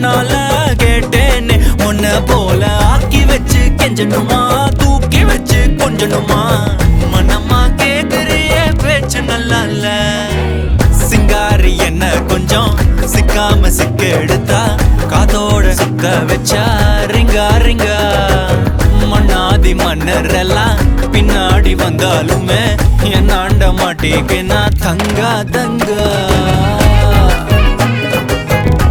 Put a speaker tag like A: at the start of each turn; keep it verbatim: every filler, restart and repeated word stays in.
A: முன்னால கேட்டேன்னு உன்ன போல ஆக்கி வச்சு கெஞ்சணுமா தூக்கி வச்சு கொஞ்சணுமா மனமா கேக்குறிய பேச்சு நல்லா இல்ல சிங்காரி என்ன கொஞ்சம் சிக்காம சிக்க எடுத்தா காதோட சுத்த வச்சா ரிங்கா ரிங்கா மண்ணாதி மன்னர் எல்லாம் பின்னாடி வந்தாலுமே என் ஆண்ட மாட்டேக்கு நான் தங்கா தங்கா